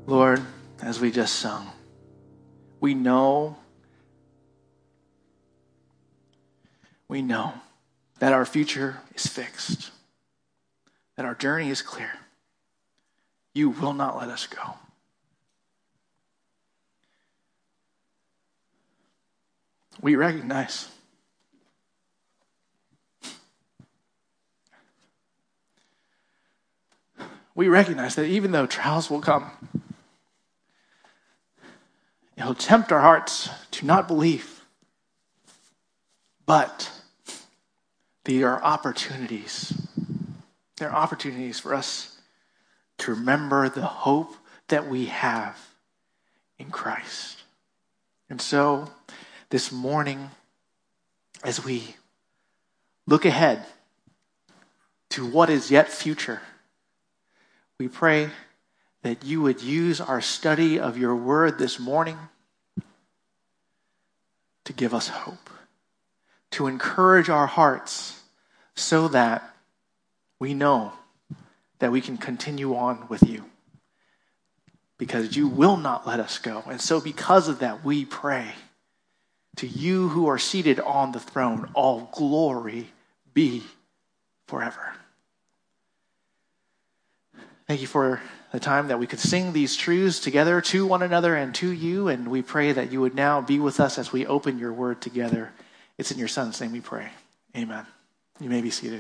Lord, as we just sung, we know that our future is fixed, that our journey is clear. You will not let us go. We recognize that even though trials will come, it'll tempt our hearts to not believe. But there are opportunities. There are opportunities for us to remember the hope that we have in Christ. And so, this morning, as we look ahead to what is yet future, we pray that you would use our study of your word this morning to give us hope, to encourage our hearts so that we know that we can continue on with you, because you will not let us go. And so because of that, we pray to you who are seated on the throne, all glory be forever. Thank you for the time that we could sing these truths together to one another and to you, and we pray that you would now be with us as we open your word together. It's in your Son's name we pray. Amen. You may be seated.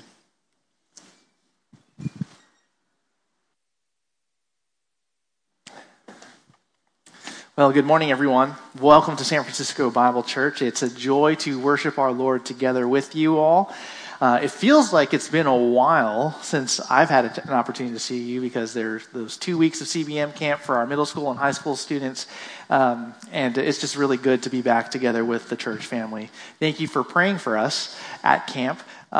Well, good morning, everyone. Welcome to San Francisco Bible Church. It's a joy to worship our Lord together with you all. It feels like it's been a while since I've had an opportunity to see you, because there's those 2 weeks of CBM camp for our middle school and high school students. And it's just really good to be back together with the church family. Thank you for praying for us at camp.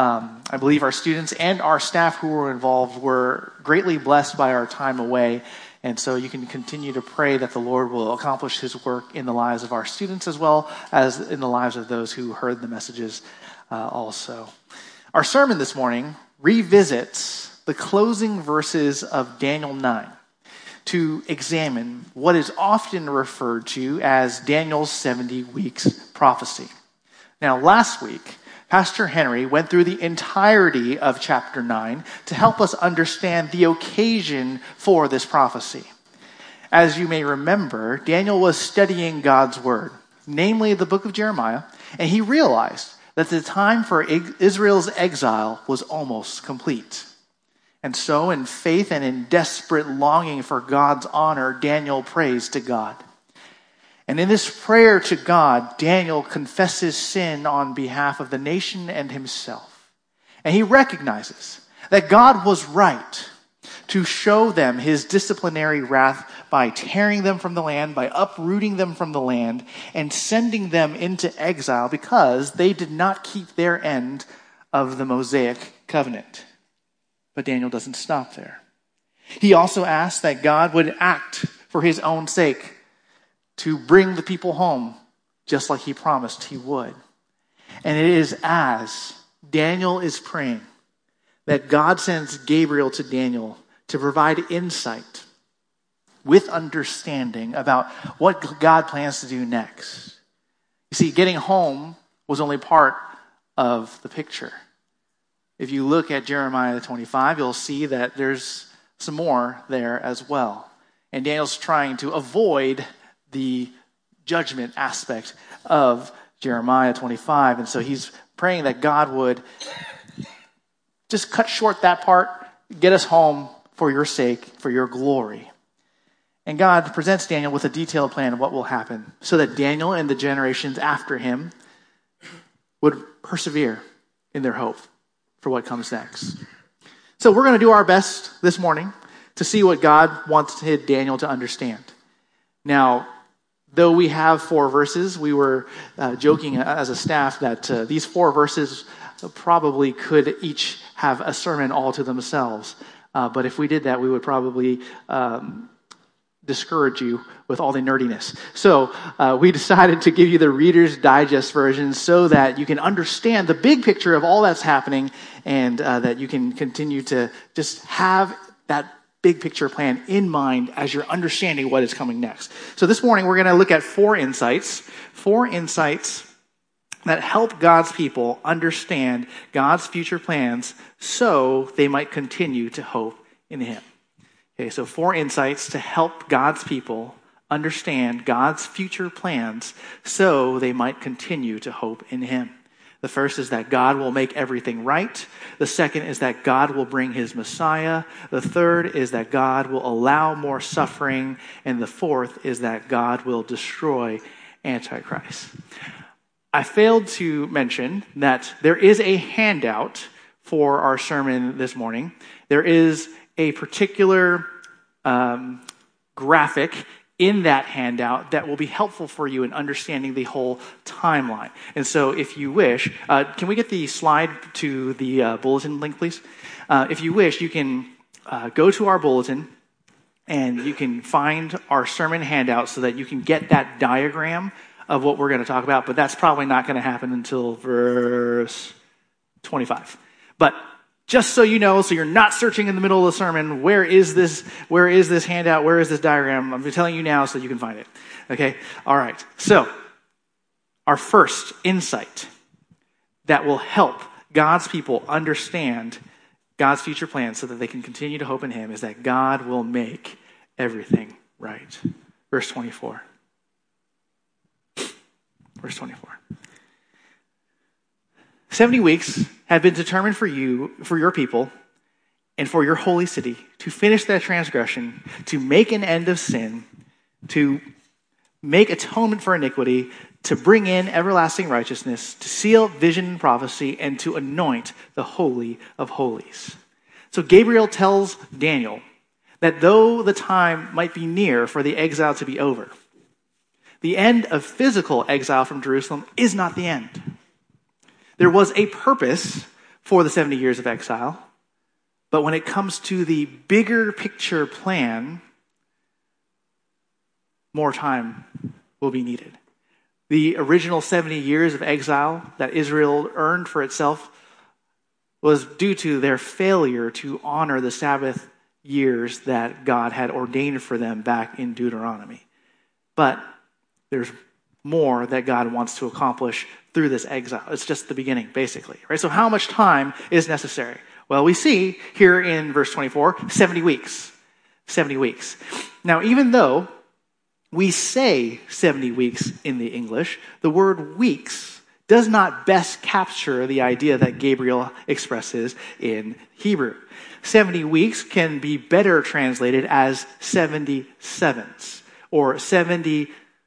I believe our students and our staff who were involved were greatly blessed by our time away. And so you can continue to pray that the Lord will accomplish his work in the lives of our students as well as in the lives of those who heard the messages also. Our sermon this morning revisits the closing verses of Daniel 9 to examine what is often referred to as Daniel's 70 weeks prophecy. Now, last week, Pastor Henry went through the entirety of chapter 9 to help us understand the occasion for this prophecy. As you may remember, Daniel was studying God's word, namely the book of Jeremiah, and he realized that the time for Israel's exile was almost complete. And so, in faith and in desperate longing for God's honor, Daniel prays to God. And in this prayer to God, Daniel confesses sin on behalf of the nation and himself. And he recognizes that God was right to show them his disciplinary wrath by tearing them from the land, by uprooting them from the land, and sending them into exile because they did not keep their end of the Mosaic covenant. But Daniel doesn't stop there. He also asks that God would act for his own sake to bring the people home, just like he promised he would. And it is as Daniel is praying that God sends Gabriel to Daniel to provide insight with understanding about what God plans to do next. You see, getting home was only part of the picture. If you look at Jeremiah 25, you'll see that there's some more there as well. And Daniel's trying to avoid the judgment aspect of Jeremiah 25. And so he's praying that God would just cut short that part, get us home for your sake, for your glory. And God presents Daniel with a detailed plan of what will happen so that Daniel and the generations after him would persevere in their hope for what comes next. So we're going to do our best this morning to see what God wanted Daniel to understand. Now, though we have 4 verses, we were joking as a staff that these 4 verses probably could each have a sermon all to themselves. But if we did that, we would probably discourage you with all the nerdiness. So we decided to give you the Reader's Digest version so that you can understand the big picture of all that's happening and that you can continue to just have that big picture plan in mind as you're understanding what is coming next. So this morning, we're going to look at four insights that help God's people understand God's future plans so they might continue to hope in him. Okay, so 4 insights to help God's people understand God's future plans so they might continue to hope in him. The first is that God will make everything right. The second is that God will bring his Messiah. The third is that God will allow more suffering. And the fourth is that God will destroy Antichrist. I failed to mention that there is a handout for our sermon this morning. There is a particular graphic in that handout that will be helpful for you in understanding the whole timeline. And so if you wish, can we get the slide to the bulletin link, please? If you wish, you can go to our bulletin and you can find our sermon handout so that you can get that diagram of what we're going to talk about, but that's probably not going to happen until verse 25. But just so you know, so you're not searching in the middle of the sermon, where is this handout, where is this diagram? I'm telling you now so you can find it. Okay? All right. So, our first insight that will help God's people understand God's future plans so that they can continue to hope in him is that God will make everything right. Verse 24. Verse 24. 70 weeks have been determined for you, for your people, and for your holy city, to finish that transgression, to make an end of sin, to make atonement for iniquity, to bring in everlasting righteousness, to seal vision and prophecy, and to anoint the Holy of Holies. So Gabriel tells Daniel that though the time might be near for the exile to be over, the end of physical exile from Jerusalem is not the end. There was a purpose for the 70 years of exile, but when it comes to the bigger picture plan, more time will be needed. The original 70 years of exile that Israel earned for itself was due to their failure to honor the Sabbath years that God had ordained for them back in Deuteronomy. But there's more that God wants to accomplish through this exile. It's just the beginning, basically. Right? So how much time is necessary? Well, we see here in verse 24, 70 weeks. 70 weeks. Now, even though we say 70 weeks in the English, the word weeks does not best capture the idea that Gabriel expresses in Hebrew. 70 weeks can be better translated as 70 sevens, or 70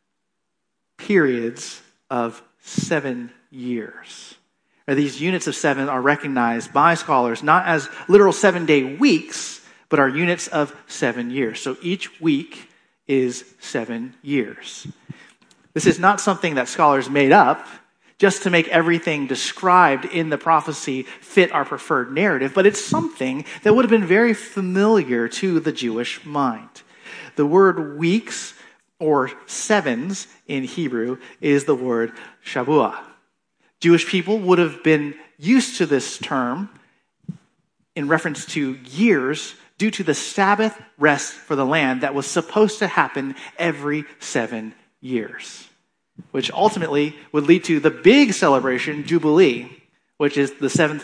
periods of 7 years. These units of 7 are recognized by scholars not as literal 7-day weeks, but are units of 7 years. So each week is 7 years. This is not something that scholars made up just to make everything described in the prophecy fit our preferred narrative, but it's something that would have been very familiar to the Jewish mind. The word weeks or sevens in Hebrew is the word Shavuah. Jewish people would have been used to this term in reference to years due to the Sabbath rest for the land that was supposed to happen every 7 years, which ultimately would lead to the big celebration, Jubilee, which is the seven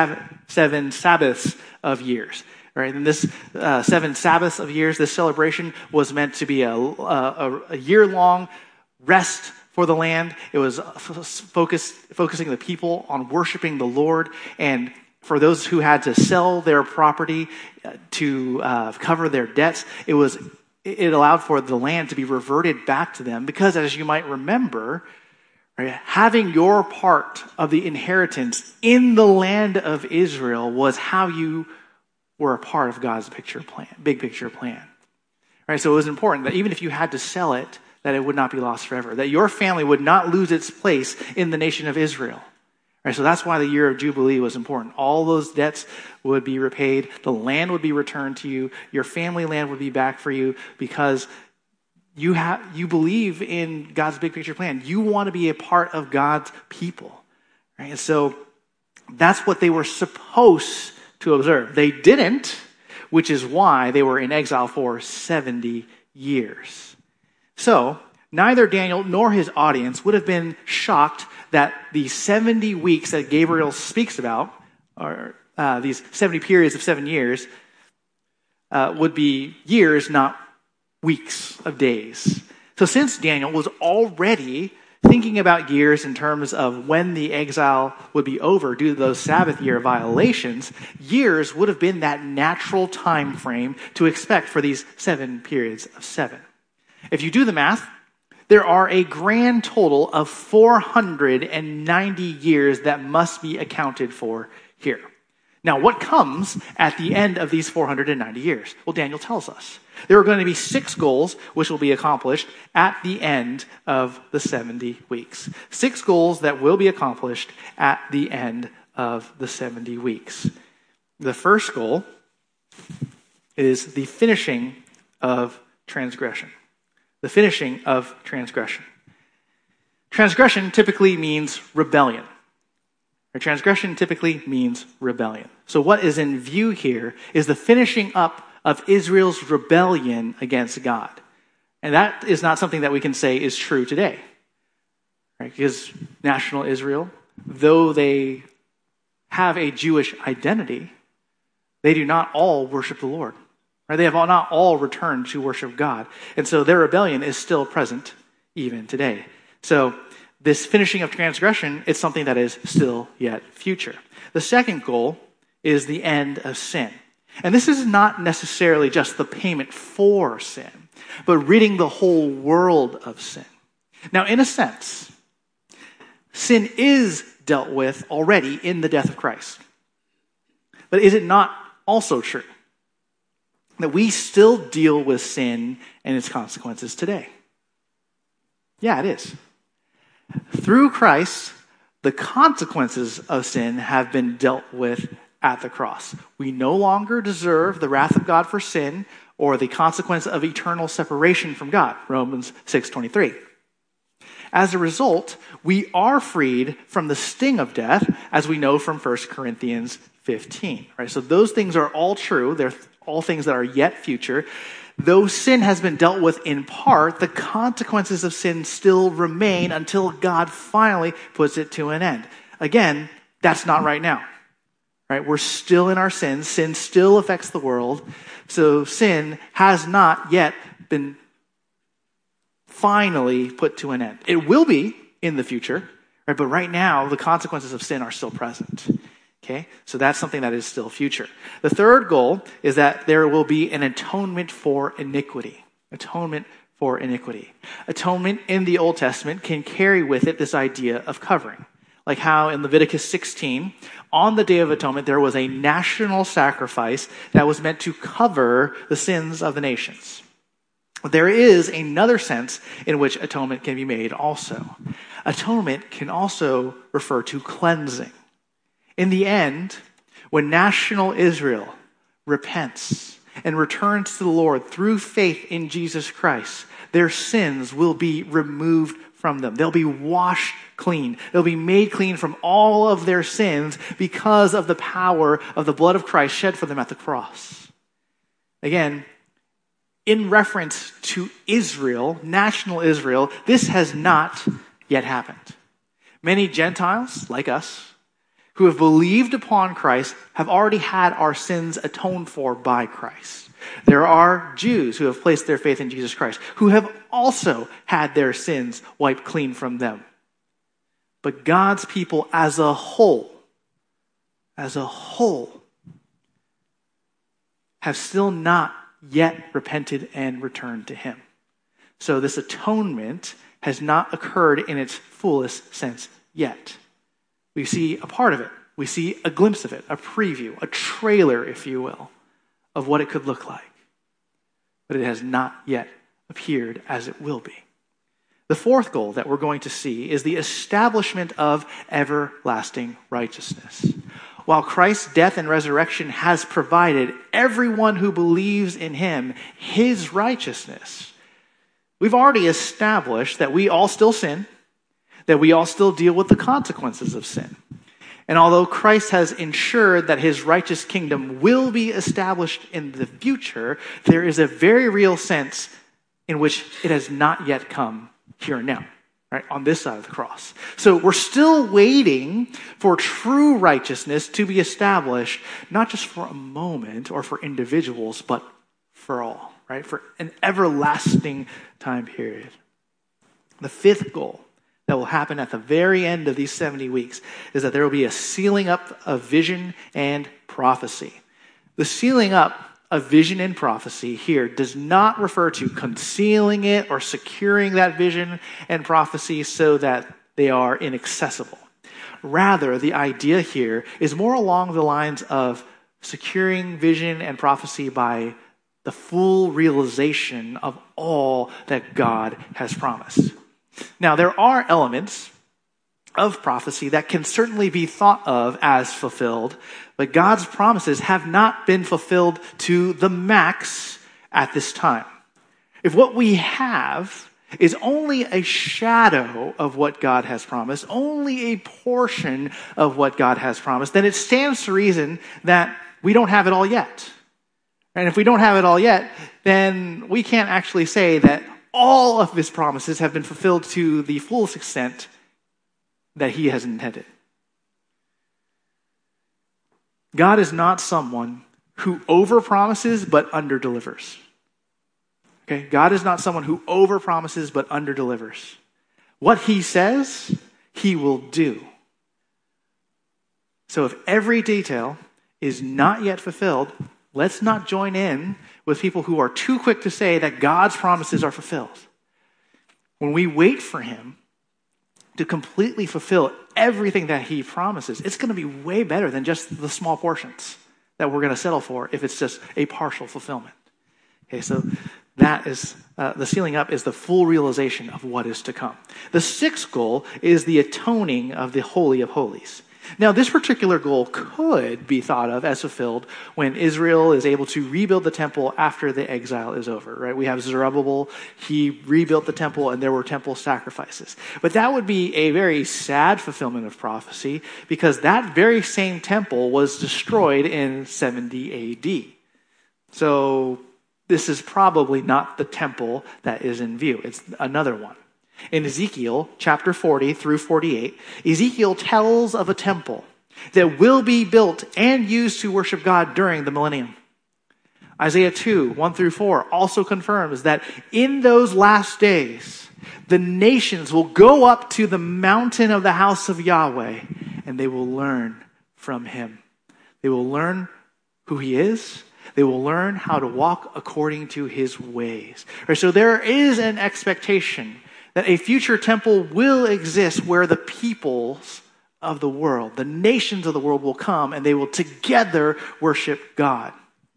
Sabbaths of years. Right, and this 7 Sabbaths of years, this celebration was meant to be a year-long rest for the land. It was focusing the people on worshiping the Lord, and for those who had to sell their property to cover their debts, it allowed for the land to be reverted back to them, because as you might remember, right, having your part of the inheritance in the land of Israel was how you were a part of God's big picture plan. Right, so it was important that even if you had to sell it, that it would not be lost forever, that your family would not lose its place in the nation of Israel. Right, so that's why the year of Jubilee was important. All those debts would be repaid. The land would be returned to you. Your family land would be back for you, because you believe in God's big picture plan. You want to be a part of God's people. Right? And so that's what they were supposed to observe. They didn't which is why they were in exile for 70 years. So, neither Daniel nor his audience would have been shocked that the 70 weeks that Gabriel speaks about, or these 70 periods of 7 years, would be years, not weeks of days. So since Daniel was already thinking about years in terms of when the exile would be over due to those Sabbath year violations, years would have been that natural time frame to expect for these 7 periods of 7. If you do the math, there are a grand total of 490 years that must be accounted for here. Now, what comes at the end of these 490 years? Well, Daniel tells us. There are going to be 6 goals which will be accomplished at the end of the 70 weeks. 6 goals that will be accomplished at the end of the 70 weeks. The first goal is the finishing of transgression. The finishing of transgression. Transgression typically means rebellion. Transgression typically means rebellion. So what is in view here is the finishing up of Israel's rebellion against God. And that is not something that we can say is true today. Right? Because national Israel, though they have a Jewish identity, they do not all worship the Lord. Right? They have not all returned to worship God. And so their rebellion is still present even today. So this finishing of transgression is something that is still yet future. The second goal is the end of sin. And this is not necessarily just the payment for sin, but ridding the whole world of sin. Now, in a sense, sin is dealt with already in the death of Christ. But is it not also true that we still deal with sin and its consequences today? Yeah, it is. Through Christ, the consequences of sin have been dealt with at the cross. We no longer deserve the wrath of God for sin or the consequence of eternal separation from God, Romans 6:23. As a result, we are freed from the sting of death, as we know from 1 Corinthians 15. Right? So those things are all true. They're all things that are yet future. Though sin has been dealt with in part, the consequences of sin still remain until God finally puts it to an end. Again, that's not right now. Right? We're still in our sins. Sin still affects the world. So sin has not yet been finally put to an end. It will be in the future, right? But right now, the consequences of sin are still present. Okay? So that's something that is still future. The third goal is that there will be an atonement for iniquity. Atonement for iniquity. Atonement in the Old Testament can carry with it this idea of covering. Like how in Leviticus 16, on the Day of Atonement, there was a national sacrifice that was meant to cover the sins of the nations. There is another sense in which atonement can be made also. Atonement can also refer to cleansing. In the end, when national Israel repents and returns to the Lord through faith in Jesus Christ, their sins will be removed from them. They'll be washed clean. They'll be made clean from all of their sins because of the power of the blood of Christ shed for them at the cross. Again, in reference to Israel, national Israel, this has not yet happened. Many Gentiles, like us, who have believed upon Christ have already had our sins atoned for by Christ. There are Jews who have placed their faith in Jesus Christ, who have also had their sins wiped clean from them. But God's people as a whole, have still not yet repented and returned to Him. So this atonement has not occurred in its fullest sense yet. We see a part of it. We see a glimpse of it, a preview, a trailer, if you will, of what it could look like. But it has not yet appeared as it will be. The fourth goal that we're going to see is the establishment of everlasting righteousness. While Christ's death and resurrection has provided everyone who believes in Him His righteousness, we've already established that we all still sin, that we all still deal with the consequences of sin. And although Christ has ensured that his righteous kingdom will be established in the future, there is a very real sense in which it has not yet come here and now, right, on this side of the cross. So we're still waiting for true righteousness to be established, not just for a moment or for individuals, but for all, right, for an everlasting time period. The fifth goal that will happen at the very end of these 70 weeks is that there will be a sealing up of vision and prophecy. The sealing up of vision and prophecy here does not refer to concealing it or securing that vision and prophecy so that they are inaccessible. Rather, the idea here is more along the lines of securing vision and prophecy by the full realization of all that God has promised. Now, there are elements of prophecy that can certainly be thought of as fulfilled, but God's promises have not been fulfilled to the max at this time. If what we have is only a shadow of what God has promised, only a portion of what God has promised, then it stands to reason that we don't have it all yet. And if we don't have it all yet, then we can't actually say that all of his promises have been fulfilled to the fullest extent that he has intended. God is not someone who overpromises but underdelivers. Okay? God is not someone who overpromises but underdelivers. What he says, he will do. So if every detail is not yet fulfilled, let's not join in with people who are too quick to say that God's promises are fulfilled. When we wait for him to completely fulfill everything that he promises, it's going to be way better than just the small portions that we're going to settle for if it's just a partial fulfillment. Okay, so that is, the sealing up is the full realization of what is to come. The sixth goal is the atoning of the Holy of Holies. Now, this particular goal could be thought of as fulfilled when Israel is able to rebuild the temple after the exile is over, right? We have Zerubbabel, he rebuilt the temple, and there were temple sacrifices. But that would be a very sad fulfillment of prophecy because that very same temple was destroyed in 70 AD. So this is probably not the temple that is in view. It's another one. In Ezekiel chapter 40 through 48, Ezekiel tells of a temple that will be built and used to worship God during the millennium. Isaiah 2, 1 through 4 also confirms that in those last days, the nations will go up to the mountain of the house of Yahweh and they will learn from him. They will learn who he is. They will learn how to walk according to his ways. Right, so there is an expectation that a future temple will exist where the peoples of the world, the nations of the world will come and they will together worship God.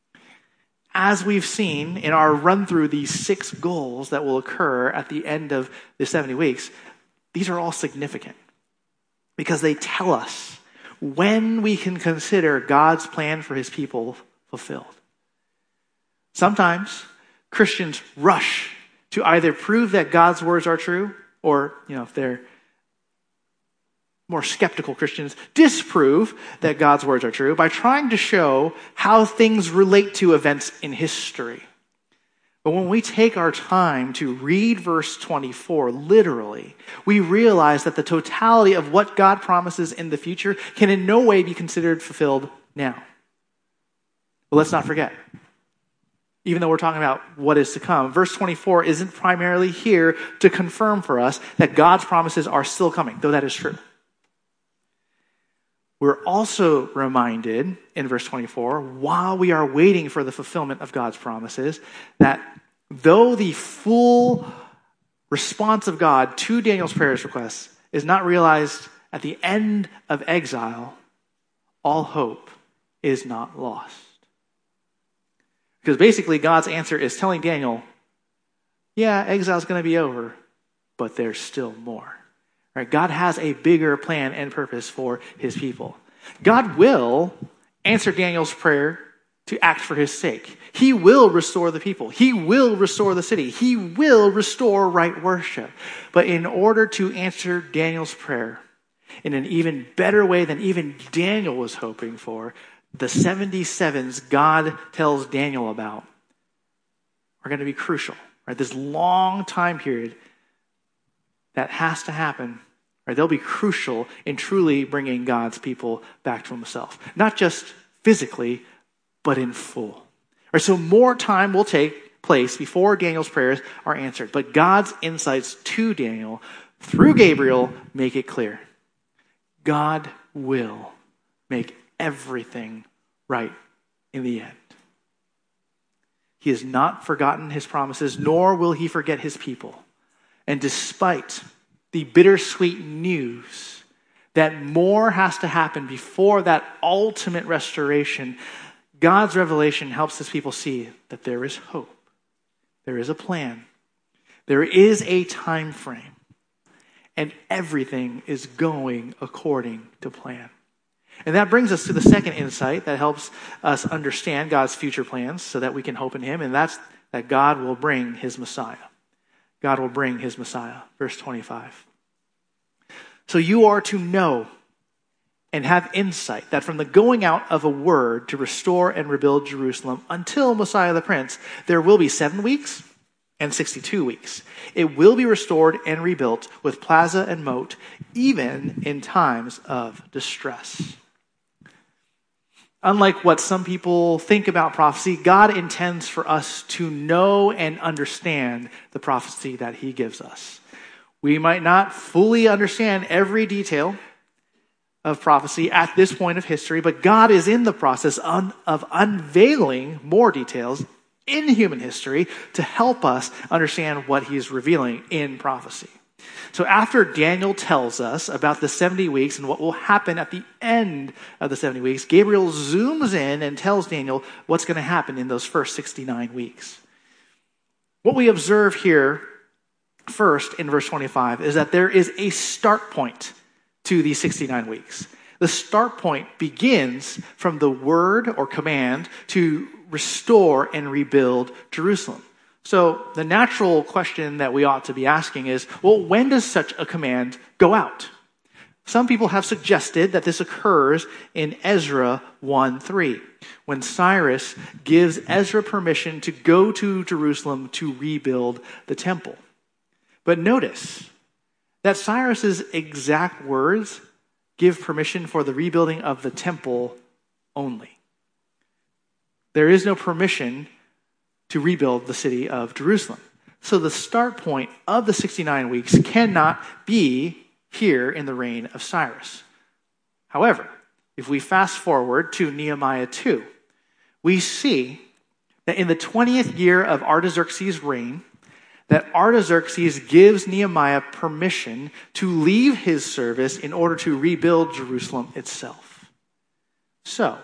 As we've seen in our run through these 6 goals that will occur at the end of the 70 weeks, these are all significant because they tell us when we can consider God's plan for his people fulfilled. Sometimes Christians rush to either prove that God's words are true, or, if they're more skeptical Christians, disprove that God's words are true by trying to show how things relate to events in history. But when we take our time to read verse 24 literally, we realize that the totality of what God promises in the future can in no way be considered fulfilled now. But let's not forget, even though we're talking about what is to come, verse 24 isn't primarily here to confirm for us that God's promises are still coming, though that is true. We're also reminded in verse 24, while we are waiting for the fulfillment of God's promises, that though the full response of God to Daniel's prayer requests is not realized at the end of exile, all hope is not lost. Because basically God's answer is telling Daniel, yeah, exile's going to be over, but there's still more. Right? God has a bigger plan and purpose for his people. God will answer Daniel's prayer to act for his sake. He will restore the people. He will restore the city. He will restore right worship. But in order to answer Daniel's prayer, In an even better way than even Daniel was hoping for, the 77s God tells Daniel about are going to be crucial. Right? This long time period that has to happen, right? They'll be crucial in truly bringing God's people back to himself. Not just physically, but in full. Right? So more time will take place before Daniel's prayers are answered. But God's insights to Daniel through Gabriel make it clear. God will make everything right in the end. He has not forgotten his promises, nor will he forget his people. And despite the bittersweet news that more has to happen before that ultimate restoration, God's revelation helps his people see that there is hope. There is a plan. There is a time frame. And everything is going according to plan. And that brings us to the second insight that helps us understand God's future plans so that we can hope in him, and that's that God will bring his Messiah. God will bring his Messiah. Verse 25. So you are to know and have insight that from the going out of a word to restore and rebuild Jerusalem until Messiah the Prince, there will be 7 weeks and 62 weeks. It will be restored and rebuilt with plaza and moat, even in times of distress. Unlike what some people think about prophecy, God intends for us to know and understand the prophecy that he gives us. We might not fully understand every detail of prophecy at this point of history, but God is in the process of unveiling more details in human history to help us understand what he's revealing in prophecy. So after Daniel tells us about the 70 weeks and what will happen at the end of the 70 weeks, Gabriel zooms in and tells Daniel what's going to happen in those first 69 weeks. What we observe here first in verse 25 is that there is a start point to these 69 weeks. The start point begins from the word or command to restore and rebuild Jerusalem. So the natural question that we ought to be asking is, well, when does such a command go out? Some people have suggested that this occurs in Ezra 1:3, when Cyrus gives Ezra permission to go to Jerusalem to rebuild the temple. But notice that Cyrus's exact words give permission for the rebuilding of the temple only. There is no permission to rebuild the city of Jerusalem. So the start point of the 69 weeks cannot be here in the reign of Cyrus. However, if we fast forward to Nehemiah 2, we see that in the 20th year of Artaxerxes' reign, that Artaxerxes gives Nehemiah permission to leave his service in order to rebuild Jerusalem itself. So,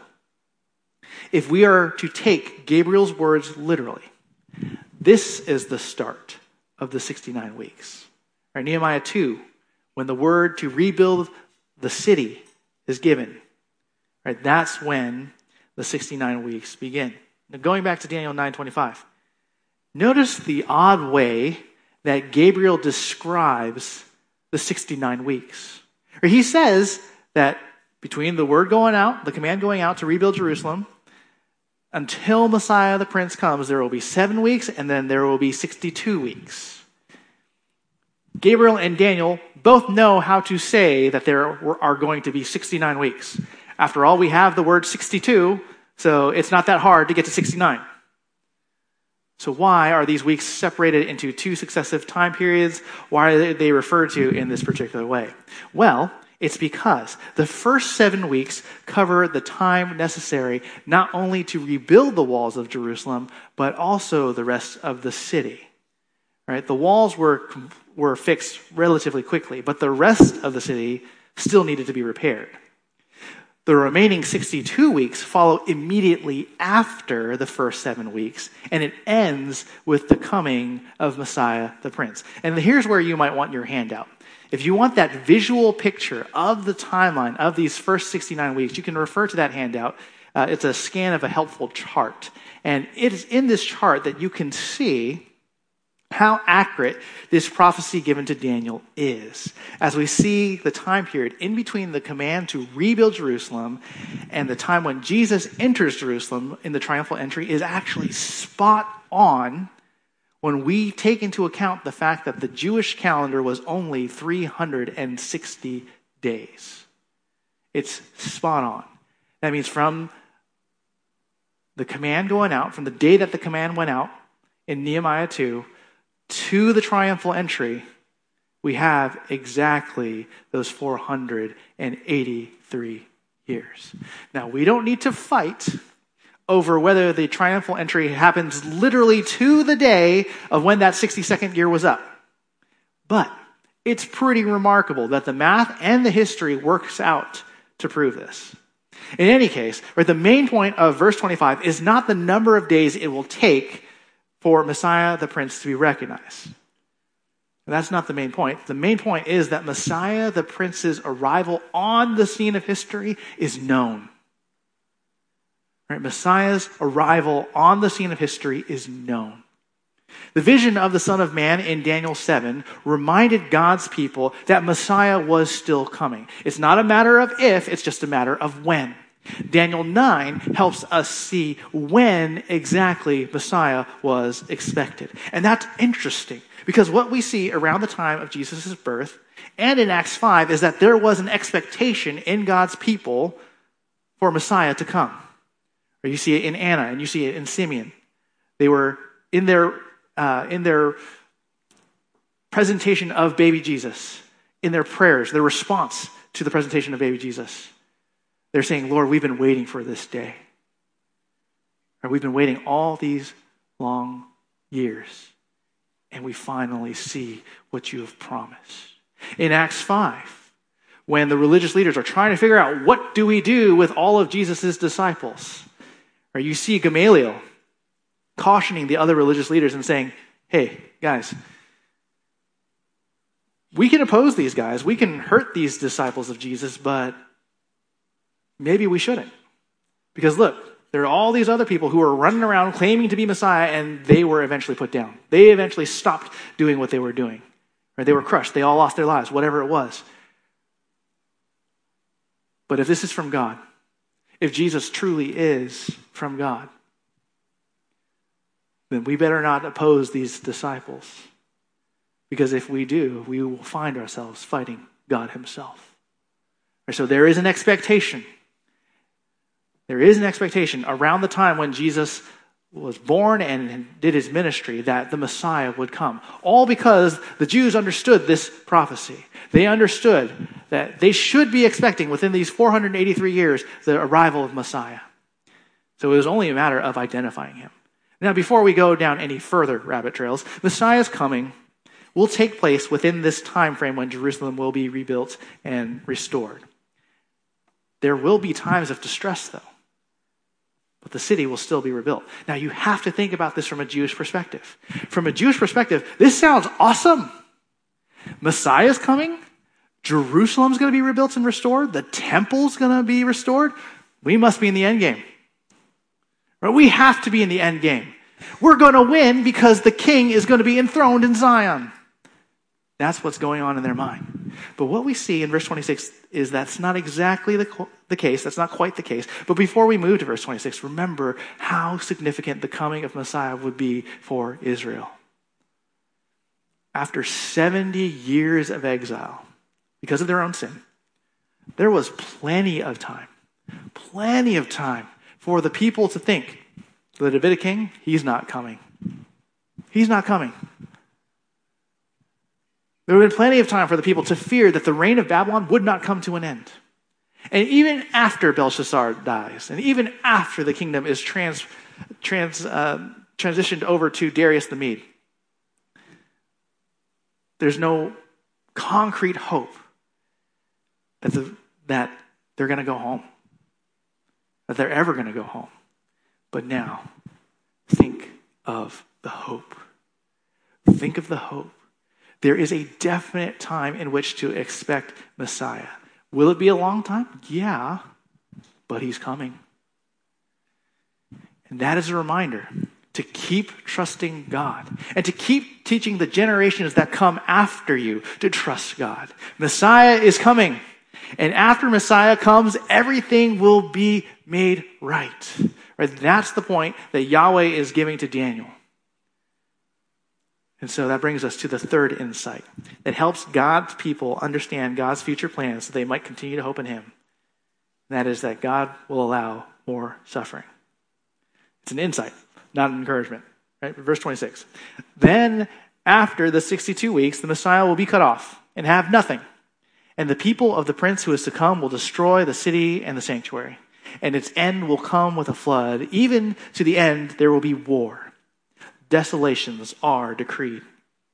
if we are to take Gabriel's words literally, this is the start of the 69 weeks. Right, Nehemiah 2, when the word to rebuild the city is given, right, that's when the 69 weeks begin. Now, going back to Daniel 9:25, notice the odd way that Gabriel describes the 69 weeks. Or he says that between the word going out, the command going out to rebuild Jerusalem, until Messiah the Prince comes, there will be 7 weeks, and then there will be 62 weeks. Gabriel and Daniel both know how to say that there are going to be 69 weeks. After all, we have the word 62, so it's not that hard to get to 69. So why are these weeks separated into 2 successive time periods? Why are they referred to in this particular way? Well, it's because the first 7 weeks cover the time necessary not only to rebuild the walls of Jerusalem, but also the rest of the city. Right? The walls were fixed relatively quickly, but the rest of the city still needed to be repaired. The remaining 62 weeks follow immediately after the first 7 weeks, and it ends with the coming of Messiah the Prince. And here's where you might want your handout. If you want that visual picture of the timeline of these first 69 weeks, you can refer to that handout. It's a scan of a helpful chart. And it is in this chart that you can see how accurate this prophecy given to Daniel is, as we see the time period in between the command to rebuild Jerusalem and the time when Jesus enters Jerusalem in the triumphal entry is actually spot on when we take into account the fact that the Jewish calendar was only 360 days. It's spot on. That means from the command going out, from the day that the command went out in Nehemiah 2 to the triumphal entry, we have exactly those 483 years. Now, we don't need to fight over whether the triumphal entry happens literally to the day of when that 62nd year was up. But it's pretty remarkable that the math and the history works out to prove this. In any case, right, the main point of verse 25 is not the number of days it will take for Messiah the Prince to be recognized. That's not the main point. The main point is that Messiah the Prince's arrival on the scene of history is known. Right? Messiah's arrival on the scene of history is known. The vision of the Son of Man in Daniel 7 reminded God's people that Messiah was still coming. It's not a matter of if, it's just a matter of when. Daniel 9 helps us see when exactly Messiah was expected. And that's interesting because what we see around the time of Jesus' birth and in Acts 5 is that there was an expectation in God's people for Messiah to come. Or you see it in Anna and you see it in Simeon. They were in their presentation of baby Jesus, in their prayers, their response to the presentation of baby Jesus. They're saying, Lord, we've been waiting for this day. Or we've been waiting all these long years, and we finally see what you have promised. In Acts 5, when the religious leaders are trying to figure out what do we do with all of Jesus' disciples, or you see Gamaliel cautioning the other religious leaders and saying, hey, guys, we can oppose these guys. We can hurt these disciples of Jesus, but maybe we shouldn't. Because look, there are all these other people who are running around claiming to be Messiah, and they were eventually put down. They eventually stopped doing what they were doing. Or they were crushed. They all lost their lives, whatever it was. But if this is from God, if Jesus truly is from God, then we better not oppose these disciples. Because if we do, we will find ourselves fighting God himself. And so there is an expectation. There is an expectation around the time when Jesus was born and did his ministry that the Messiah would come. All because the Jews understood this prophecy. They understood that they should be expecting within these 483 years the arrival of Messiah. So it was only a matter of identifying him. Now, before we go down any further rabbit trails, Messiah's coming will take place within this time frame when Jerusalem will be rebuilt and restored. There will be times of distress, though. But the city will still be rebuilt. Now, you have to think about this from a Jewish perspective. From a Jewish perspective, this sounds awesome. Messiah's coming. Jerusalem's going to be rebuilt and restored. The temple's going to be restored. We must be in the end game. Right? We have to be in the end game. We're going to win because the king is going to be enthroned in Zion. That's what's going on in their mind. But what we see in verse 26 is that's not exactly the case. That's not quite the case. But before we move to verse 26, remember how significant the coming of Messiah would be for Israel. After 70 years of exile, because of their own sin, there was plenty of time for the people to think, the Davidic king, he's not coming. He's not coming. There would have been plenty of time for the people to fear that the reign of Babylon would not come to an end. And even after Belshazzar dies, and even after the kingdom is transitioned over to Darius the Mede, there's no concrete hope that they're going to go home, that they're ever going to go home. But now, think of the hope. Think of the hope. There is a definite time in which to expect Messiah. Will it be a long time? Yeah, but he's coming. And that is a reminder to keep trusting God and to keep teaching the generations that come after you to trust God. Messiah is coming. And after Messiah comes, everything will be made right. Right? That's the point that Yahweh is giving to Daniel. And so that brings us to the third insight that helps God's people understand God's future plans so they might continue to hope in him. And that is that God will allow more suffering. It's an insight, not an encouragement. Right? Verse 26. Then after the 62 weeks, the Messiah will be cut off and have nothing. And the people of the prince who is to come will destroy the city and the sanctuary. And its end will come with a flood. Even to the end, there will be war. Desolations are decreed.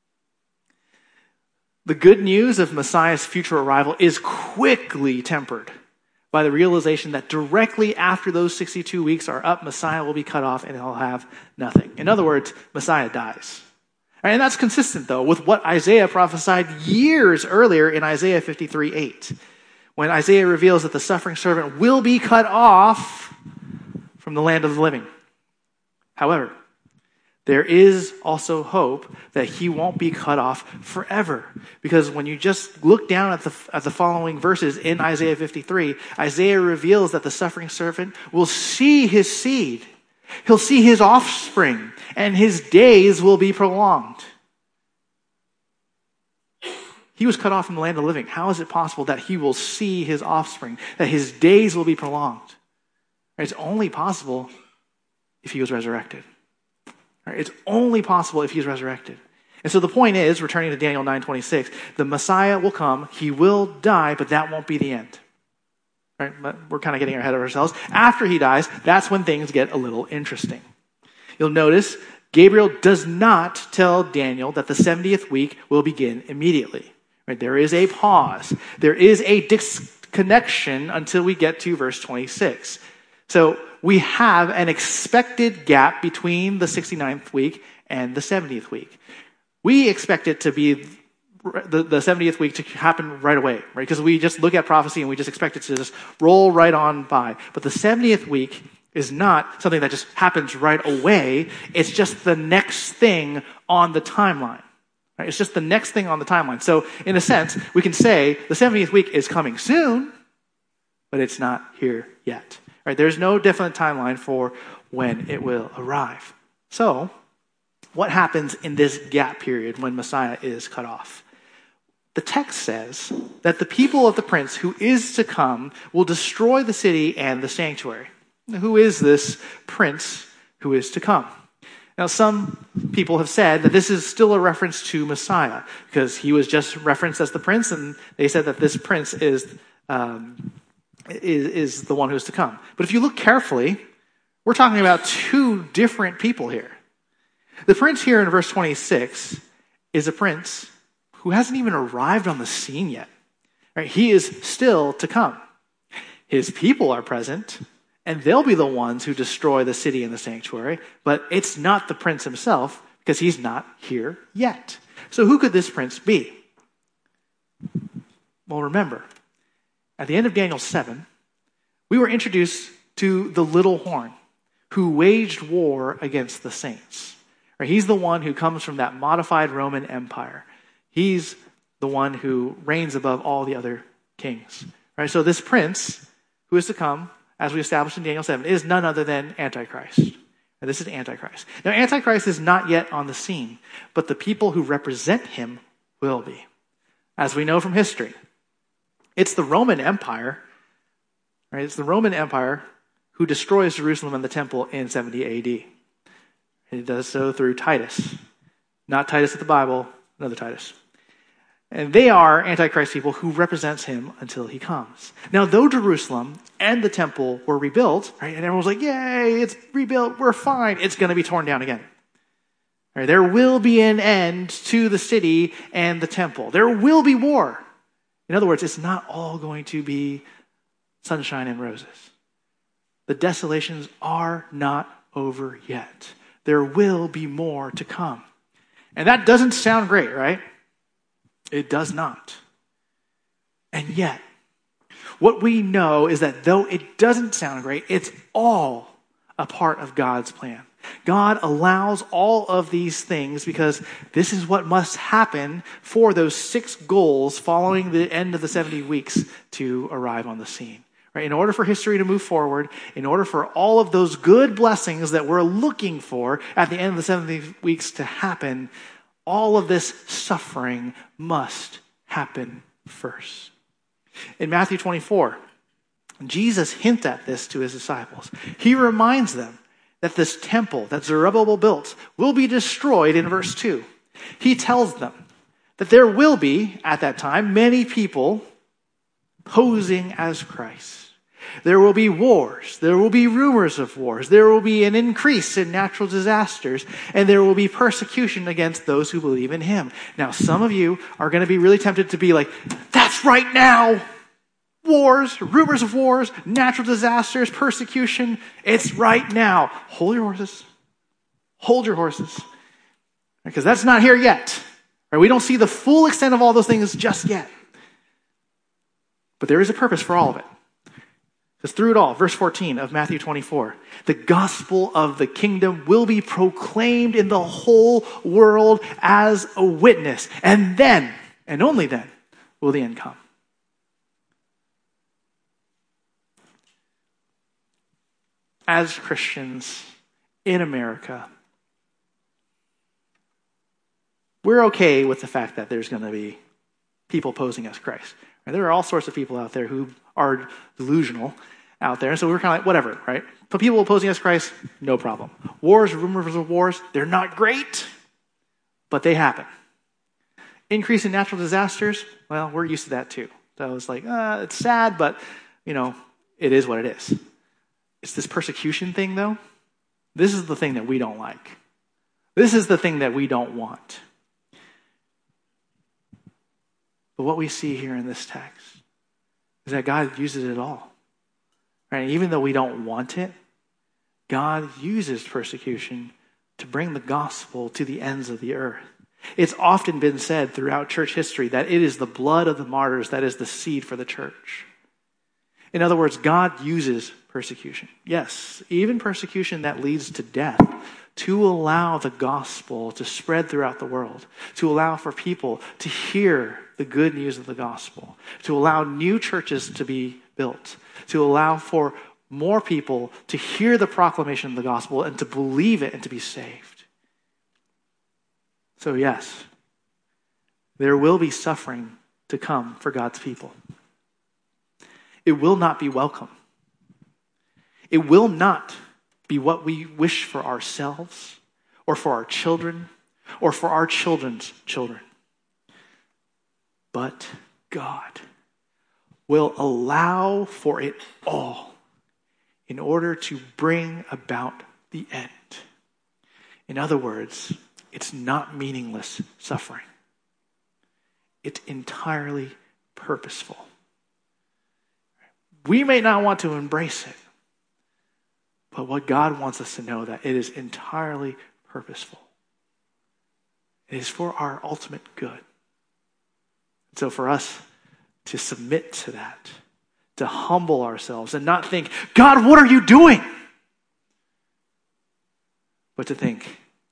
The good news of Messiah's future arrival is quickly tempered by the realization that directly after those 62 weeks are up, Messiah will be cut off and he'll have nothing. In other words, Messiah dies. And that's consistent, though, with what Isaiah prophesied years earlier in Isaiah 53:8, when Isaiah reveals that the suffering servant will be cut off from the land of the living. However, there is also hope that he won't be cut off forever. Because when you just look down at the following verses in Isaiah 53, Isaiah reveals that the suffering servant will see his seed. He'll see his offspring, and his days will be prolonged. He was cut off from the land of the living. How is it possible that he will see his offspring, that his days will be prolonged? It's only possible if he was resurrected. It's only possible if he's resurrected. And so the point is, returning to Daniel 9:26, the Messiah will come, he will die, but that won't be the end. Right? But we're kind of getting ahead of ourselves. After he dies, that's when things get a little interesting. You'll notice Gabriel does not tell Daniel that the 70th week will begin immediately. Right? There is a pause. There is a disconnection until we get to verse 26. So we have an expected gap between the 69th week and the 70th week. We expect it to be the 70th week to happen right away, right? Because we just look at prophecy and we just expect it to just roll right on by. But the 70th week is not something that just happens right away. It's just the next thing on the timeline. Right? It's just the next thing on the timeline. So in a sense, we can say the 70th week is coming soon, but it's not here yet. Right? There's no definite timeline for when it will arrive. So what happens in this gap period when Messiah is cut off? The text says that the people of the prince who is to come will destroy the city and the sanctuary. Now, who is this prince who is to come? Now, some people have said that this is still a reference to Messiah because he was just referenced as the prince, and they said that this prince is the one who is to come. But if you look carefully, we're talking about two different people here. The prince here in verse 26 is a prince who hasn't even arrived on the scene yet. Right? He is still to come. His people are present, and they'll be the ones who destroy the city and the sanctuary, but it's not the prince himself because he's not here yet. So who could this prince be? Well, remember, at the end of Daniel 7, we were introduced to the little horn who waged war against the saints. Right? He's the one who comes from that modified Roman Empire. He's the one who reigns above all the other kings. Right? So this prince who is to come, as we established in Daniel 7, is none other than Antichrist. And this is Antichrist. Now, Antichrist is not yet on the scene, but the people who represent him will be. As we know from history, it's the Roman Empire, right? It's the Roman Empire who destroys Jerusalem and the temple in 70 AD. And it does so through Titus. Not Titus of the Bible, another Titus. And they are Antichrist people who represents him until he comes. Now, though Jerusalem and the temple were rebuilt, right, and everyone was like, yay, it's rebuilt, we're fine, it's going to be torn down again. Right, there will be an end to the city and the temple. There will be war. In other words, it's not all going to be sunshine and roses. The desolations are not over yet. There will be more to come. And that doesn't sound great, right? It does not. And yet, what we know is that though it doesn't sound great, it's all a part of God's plan. God allows all of these things because this is what must happen for those 6 goals following the end of the 70 weeks to arrive on the scene. Right? In order for history to move forward, in order for all of those good blessings that we're looking for at the end of the 70 weeks to happen, all of this suffering must happen first. In Matthew 24, Jesus hints at this to his disciples. He reminds them that this temple that Zerubbabel built will be destroyed in verse 2. He tells them that there will be, at that time, many people posing as Christ. There will be wars. There will be rumors of wars. There will be an increase in natural disasters. And there will be persecution against those who believe in him. Now, some of you are going to be really tempted to be like, that's right now. Wars, rumors of wars, natural disasters, persecution. It's right now. Hold your horses. Hold your horses. Because that's not here yet. Right? We don't see the full extent of all those things just yet. But there is a purpose for all of it. Because through it all, verse 14 of Matthew 24, the gospel of the kingdom will be proclaimed in the whole world as a witness. And then, and only then, will the end come. As Christians in America, we're okay with the fact that there's going to be people posing as Christ. And there are all sorts of people out there who are delusional out there. So we're kind of like, whatever, right? But people posing as Christ, no problem. Wars, rumors of wars, they're not great, but they happen. Increase in natural disasters, well, we're used to that too. So it's like, it's sad, but, it is what it is. It's this persecution thing, though. This is the thing that we don't like. This is the thing that we don't want. But what we see here in this text is that God uses it all. Right? Even though we don't want it, God uses persecution to bring the gospel to the ends of the earth. It's often been said throughout church history that it is the blood of the martyrs that is the seed for the church. In other words, God uses persecution. Yes, even persecution that leads to death, to allow the gospel to spread throughout the world, to allow for people to hear the good news of the gospel, to allow new churches to be built, to allow for more people to hear the proclamation of the gospel and to believe it and to be saved. So yes, there will be suffering to come for God's people. It will not be welcome. It will not be what we wish for ourselves or for our children or for our children's children. But God will allow for it all in order to bring about the end. In other words, it's not meaningless suffering. It's entirely purposeful. We may not want to embrace it, but what God wants us to know that it is entirely purposeful. It is for our ultimate good. So for us to submit to that, to humble ourselves and not think, God, what are you doing? But to think,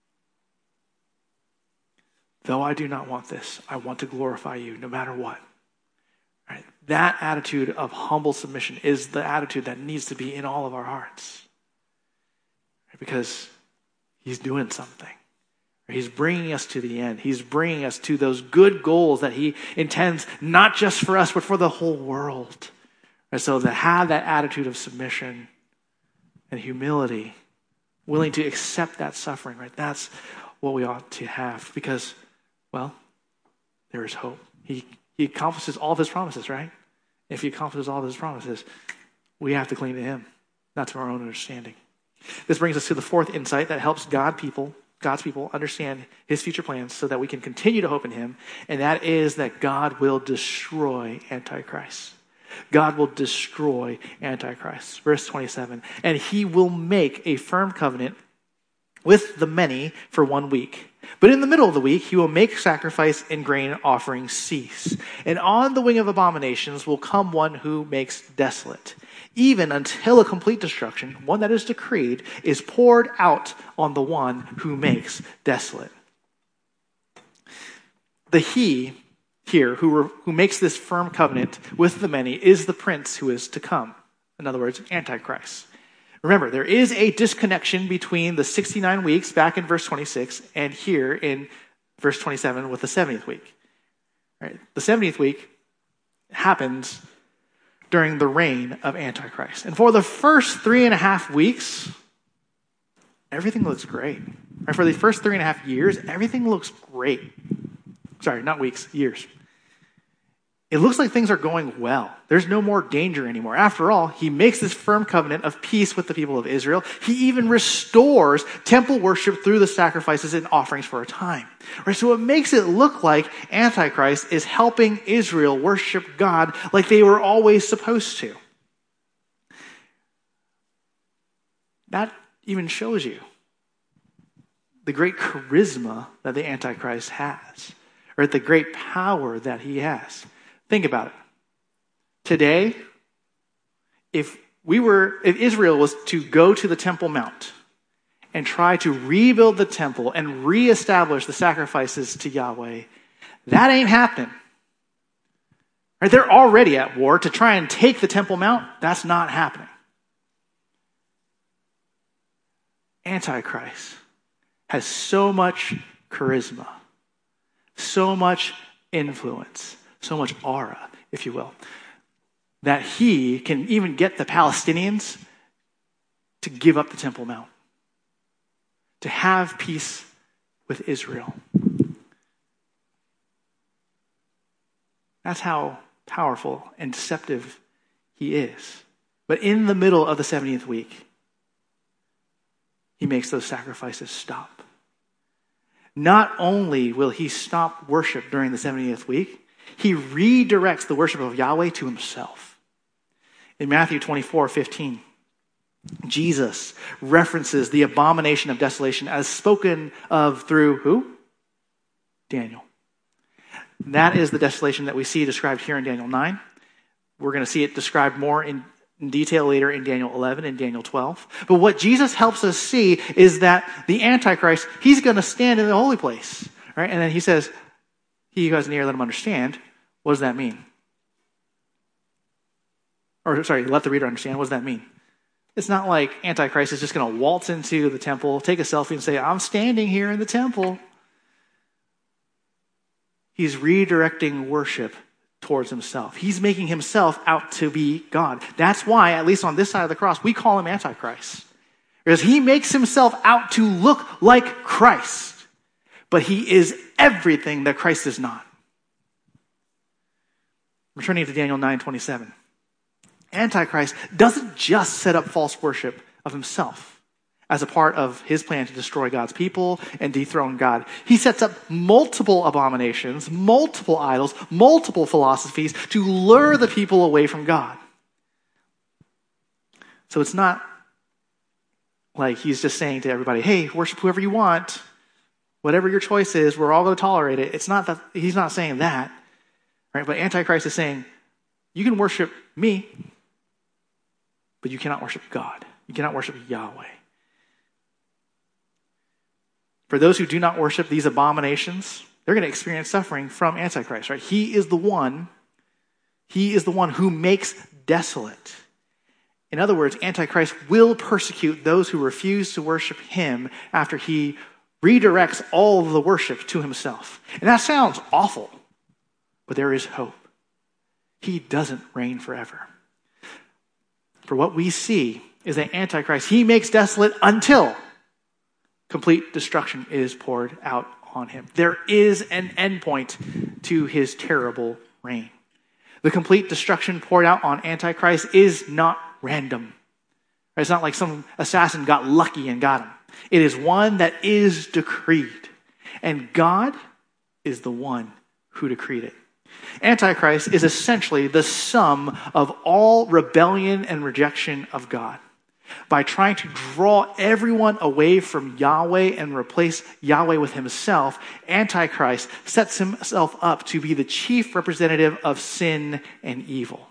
though I do not want this, I want to glorify you no matter what. Right? That attitude of humble submission is the attitude that needs to be in all of our hearts. Right? Because he's doing something. He's bringing us to the end. He's bringing us to those good goals that he intends not just for us, but for the whole world. And so to have that attitude of submission and humility, willing to accept that suffering, right? That's what we ought to have because, well, there is hope. He accomplishes all of his promises, right? If he accomplishes all of his promises, we have to cling to him, not to our own understanding. This brings us to the fourth insight that helps God's people understand his future plans so that we can continue to hope in him, and that is that God will destroy Antichrist. God will destroy Antichrist. Verse 27, and he will make a firm covenant with the many for 1 week. But in the middle of the week, he will make sacrifice and grain offerings cease. And on the wing of abominations will come one who makes desolate, even until a complete destruction, one that is decreed, is poured out on the one who makes desolate. The he here who makes this firm covenant with the many is the prince who is to come. In other words, Antichrist. Remember, there is a disconnection between the 69 weeks back in verse 26 and here in verse 27 with the 70th week. Right? The 70th week happens during the reign of Antichrist. And for the first 3.5 weeks, everything looks great. Right? For the first 3.5 years, everything looks great. Sorry, not weeks, years. It looks like things are going well. There's no more danger anymore. After all, he makes this firm covenant of peace with the people of Israel. He even restores temple worship through the sacrifices and offerings for a time. Right? So it makes it look like Antichrist is helping Israel worship God like they were always supposed to. That even shows you the great charisma that the Antichrist has, or the great power that he has. Think about it. Today, if Israel was to go to the Temple Mount and try to rebuild the temple and reestablish the sacrifices to Yahweh, that ain't happening. Right? They're already at war. To try and take the Temple Mount, that's not happening. Antichrist has so much charisma, so much influence, so much aura, if you will, that he can even get the Palestinians to give up the Temple Mount, to have peace with Israel. That's how powerful and deceptive he is. But in the middle of the 70th week, he makes those sacrifices stop. Not only will he stop worship during the 70th week, he redirects the worship of Yahweh to himself. In Matthew 24:15, Jesus references the abomination of desolation as spoken of through who? Daniel. That is the desolation that we see described here in Daniel 9. We're going to see it described more in detail later in Daniel 11 and Daniel 12. But what Jesus helps us see is that the Antichrist, he's going to stand in the holy place. Right? And then he says, he who has an ear, let him understand. What does that mean? Or, sorry, let the reader understand. What does that mean? It's not like Antichrist is just going to waltz into the temple, take a selfie, and say, I'm standing here in the temple. He's redirecting worship towards himself. He's making himself out to be God. That's why, at least on this side of the cross, we call him Antichrist. Because he makes himself out to look like Christ. But he is everything that Christ is not. Returning to Daniel 9:27. Antichrist doesn't just set up false worship of himself as a part of his plan to destroy God's people and dethrone God. He sets up multiple abominations, multiple idols, multiple philosophies to lure the people away from God. So it's not like he's just saying to everybody, hey, worship whoever you want. Whatever your choice is, we're all going to tolerate it. It's not that he's not saying that. Right? But Antichrist is saying, you can worship me, but you cannot worship God. You cannot worship Yahweh. For those who do not worship these abominations, they're going to experience suffering from Antichrist, right? He is the one who makes desolate. In other words, Antichrist will persecute those who refuse to worship him after he redirects all of the worship to himself. And that sounds awful, but there is hope. He doesn't reign forever. For what we see is that Antichrist, he makes desolate until complete destruction is poured out on him. There is an endpoint to his terrible reign. The complete destruction poured out on Antichrist is not random. It's not like some assassin got lucky and got him. It is one that is decreed. And God is the one who decreed it. Antichrist is essentially the sum of all rebellion and rejection of God. by trying to draw everyone away from Yahweh and replace Yahweh with himself, Antichrist sets himself up to be the chief representative of sin and evil.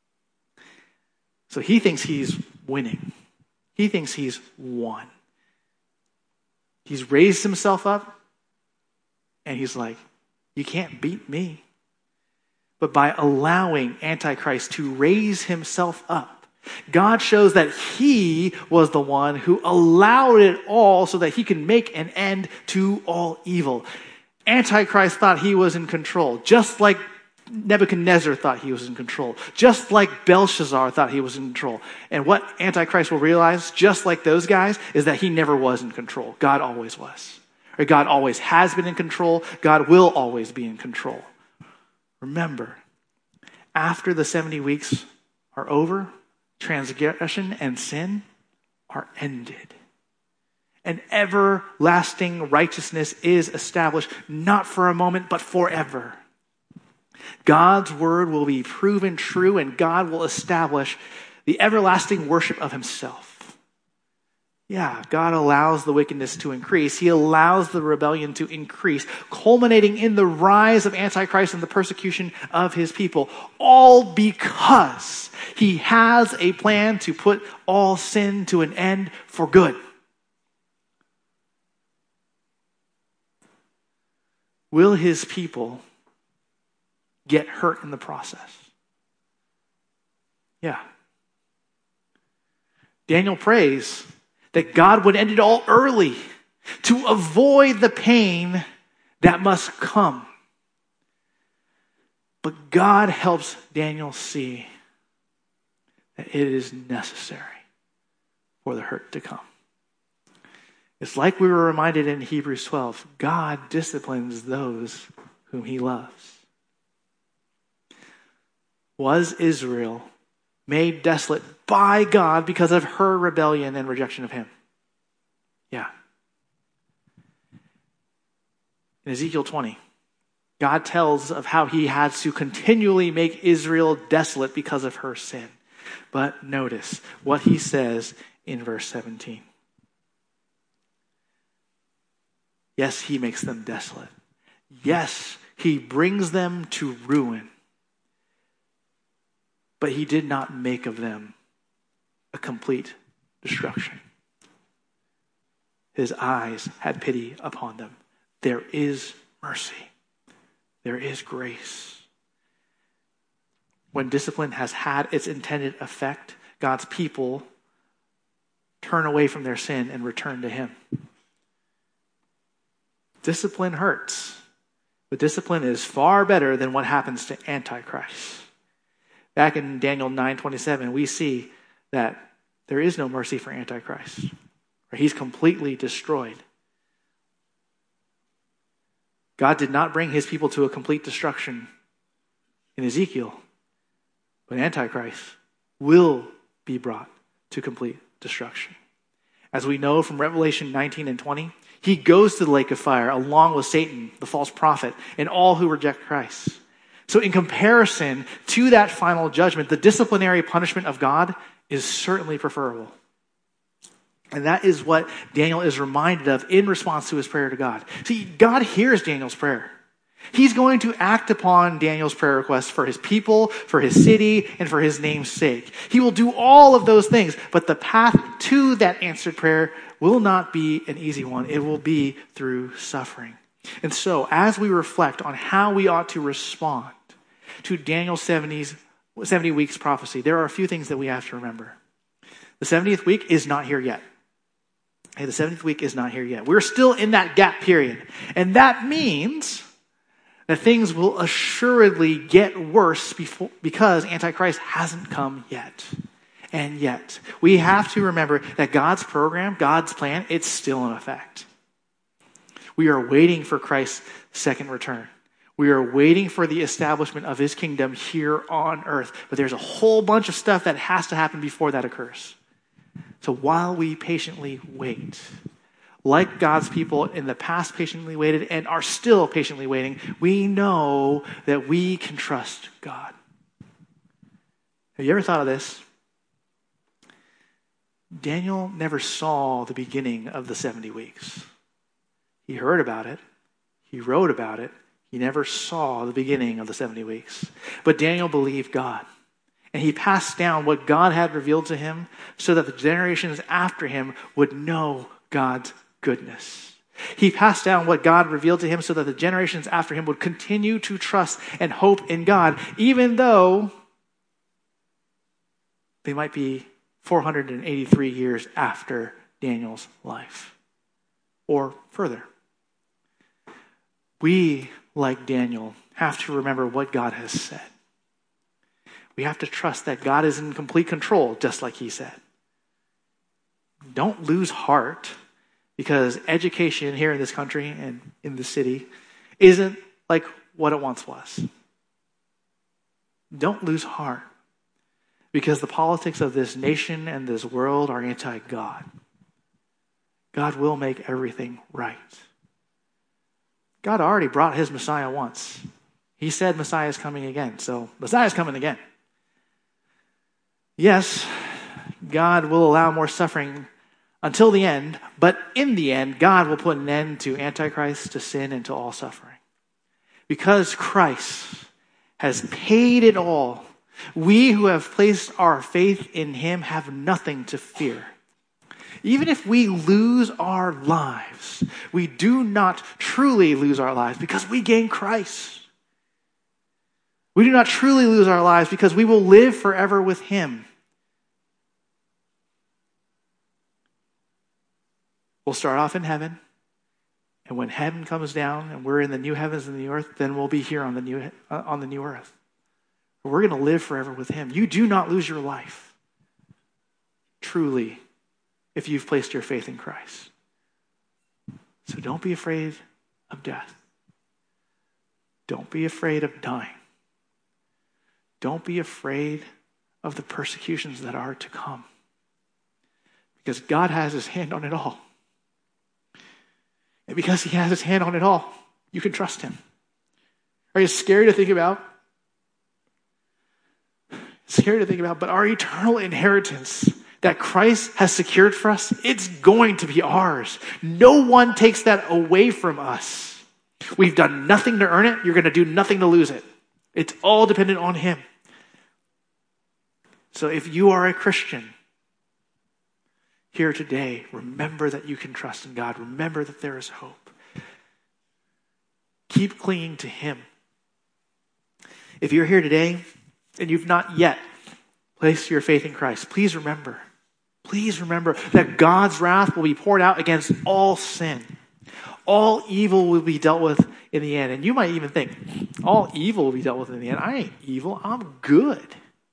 So he thinks he's winning. He thinks he's won. He's raised himself up, and he's like, you can't beat me. But by allowing Antichrist to raise himself up, God shows that he was the one who allowed it all so that he can make an end to all evil. Antichrist thought he was in control, just like Nebuchadnezzar thought he was in control, just like Belshazzar thought he was in control. And what Antichrist will realize, just like those guys, is that he never was in control. God always was. Or God always has been in control. God will always be in control. Remember, after the 70 weeks are over, transgression and sin are ended. And everlasting righteousness is established, not for a moment, but forever. God's word will be proven true, and God will establish the everlasting worship of himself. Yeah, God allows the wickedness to increase. He allows the rebellion to increase, culminating in the rise of Antichrist and the persecution of his people, all because he has a plan to put all sin to an end for good. Will his people get hurt in the process? Yeah. Daniel prays that God would end it all early to avoid the pain that must come. But God helps Daniel see that it is necessary for the hurt to come. It's like we were reminded in Hebrews 12, God disciplines those whom he loves. Was Israel made desolate by God because of her rebellion and rejection of him? Yeah. In Ezekiel 20, God tells of how he had to continually make Israel desolate because of her sin. But notice what he says in verse 17. Yes, he makes them desolate. Yes, he brings them to ruin. But he did not make of them a complete destruction. His eyes had pity upon them. There is mercy. There is grace. When discipline has had its intended effect, God's people turn away from their sin and return to him. Discipline hurts, but discipline is far better than what happens to Antichrist. Back in Daniel 9:27, we see that there is no mercy for Antichrist. He's completely destroyed. God did not bring his people to a complete destruction in Ezekiel, but Antichrist will be brought to complete destruction. As we know from Revelation 19 and 20, he goes to the lake of fire along with Satan, the false prophet, and all who reject Christ. So in comparison to that final judgment, the disciplinary punishment of God is certainly preferable. And that is what Daniel is reminded of in response to his prayer to God. See, God hears Daniel's prayer. He's going to act upon Daniel's prayer request for his people, for his city, and for his name's sake. He will do all of those things, but the path to that answered prayer will not be an easy one. It will be through suffering. And so, as we reflect on how we ought to respond to Daniel's 70 weeks prophecy, there are a few things that we have to remember. The 70th week is not here yet. Okay, the 70th week is not here yet. We're still in that gap period. And that means that things will assuredly get worse because Antichrist hasn't come yet. And yet, we have to remember that God's program, God's plan, it's still in effect. We are waiting for Christ's second return. We are waiting for the establishment of his kingdom here on earth. But there's a whole bunch of stuff that has to happen before that occurs. So while we patiently wait, like God's people in the past patiently waited and are still patiently waiting, we know that we can trust God. Have you ever thought of this? Daniel never saw the beginning of the 70 weeks. He heard about it. He wrote about it. He never saw the beginning of the 70 weeks. But Daniel believed God. And he passed down what God had revealed to him so that the generations after him would know God's goodness. He passed down what God revealed to him so that the generations after him would continue to trust and hope in God, even though they might be 483 years after Daniel's life or further. We, like Daniel, have to remember what God has said. We have to trust that God is in complete control, just like he said. Don't lose heart because education here in this country and in the city isn't like what it once was. Don't lose heart because the politics of this nation and this world are anti-God. God will make everything right. God already brought his Messiah once. He said Messiah is coming again, so Messiah is coming again. Yes, God will allow more suffering until the end, but in the end, God will put an end to Antichrist, to sin, and to all suffering. Because Christ has paid it all, we who have placed our faith in him have nothing to fear. Even if we lose our lives, we do not truly lose our lives because we gain Christ. We do not truly lose our lives because we will live forever with him. We'll start off in heaven, and when heaven comes down and we're in the new heavens and the earth, then we'll be here on the new earth. We're going to live forever with him. You do not lose your life, truly, if you've placed your faith in Christ. So don't be afraid of death. Don't be afraid of dying. Don't be afraid of the persecutions that are to come. Because God has his hand on it all. And because he has his hand on it all, you can trust him. Are you scary to think about? Scary to think about, but our eternal inheritance that Christ has secured for us, it's going to be ours. No one takes that away from us. We've done nothing to earn it. You're going to do nothing to lose it. It's all dependent on him. So if you are a Christian here today, remember that you can trust in God. Remember that there is hope. Keep clinging to him. If you're here today and you've not yet placed your faith in Christ, please remember that God's wrath will be poured out against all sin. All evil will be dealt with in the end. And you might even think, all evil will be dealt with in the end. I ain't evil, I'm good.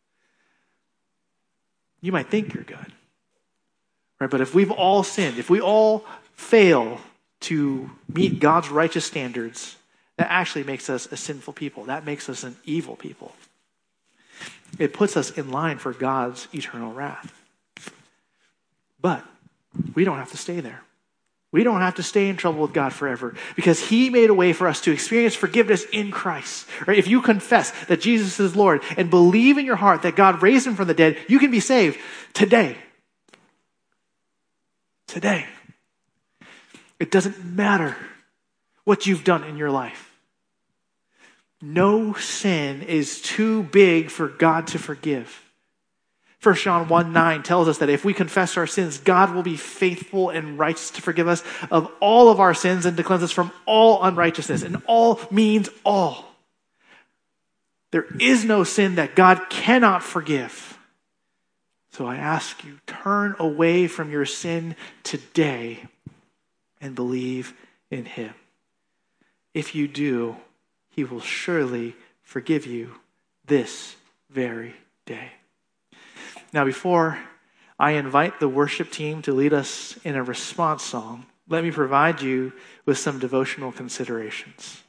You might think you're good. Right? But if we've all sinned, if we all fail to meet God's righteous standards, that actually makes us a sinful people. That makes us an evil people. It puts us in line for God's eternal wrath. But we don't have to stay there. We don't have to stay in trouble with God forever because he made a way for us to experience forgiveness in Christ. Right? If you confess that Jesus is Lord and believe in your heart that God raised him from the dead, you can be saved today. Today. It doesn't matter what you've done in your life. No sin is too big for God to forgive. 1 John 1:9 tells us that if we confess our sins, God will be faithful and righteous to forgive us of all of our sins and to cleanse us from all unrighteousness. And all means all. There is no sin that God cannot forgive. So I ask you, turn away from your sin today and believe in him. If you do, he will surely forgive you this very day. Now, before I invite the worship team to lead us in a response song, let me provide you with some devotional considerations.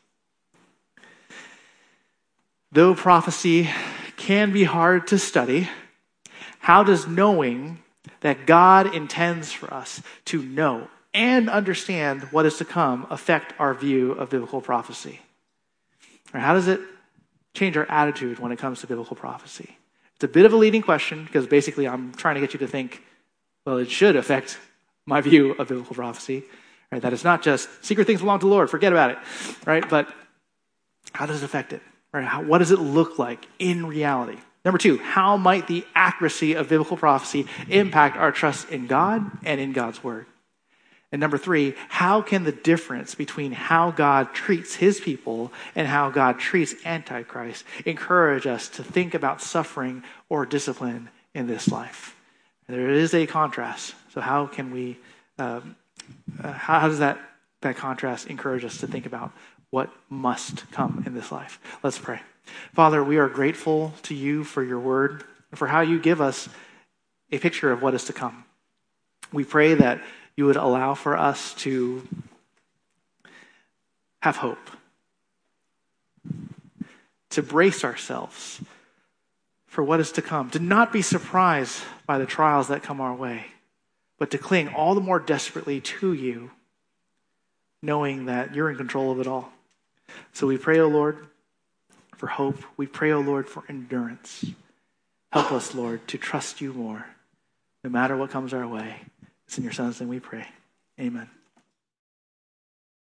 Though prophecy can be hard to study, how does knowing that God intends for us to know and understand what is to come affect our view of biblical prophecy? Or how does it change our attitude when it comes to biblical prophecy? It's a bit of a leading question because basically I'm trying to get you to think, Well, it should affect my view of biblical prophecy, right? That it's not just secret things belong to the Lord, forget about it, right? But how does it affect it, right? What does it look like in reality? Number 2, how might the accuracy of biblical prophecy impact our trust in God and in God's word? And number 3, how can the difference between how God treats his people and how God treats Antichrist encourage us to think about suffering or discipline in this life? There is a contrast. So how can we, how does that contrast encourage us to think about what must come in this life? Let's pray. Father, we are grateful to you for your word, and for how you give us a picture of what is to come. We pray that you would allow for us to have hope, to brace ourselves for what is to come, to not be surprised by the trials that come our way, but to cling all the more desperately to you, knowing that you're in control of it all. So we pray, O Lord, for hope. We pray, O Lord, for endurance. Help us, Lord, to trust you more, no matter what comes our way. It's in your Son's name we pray. Amen.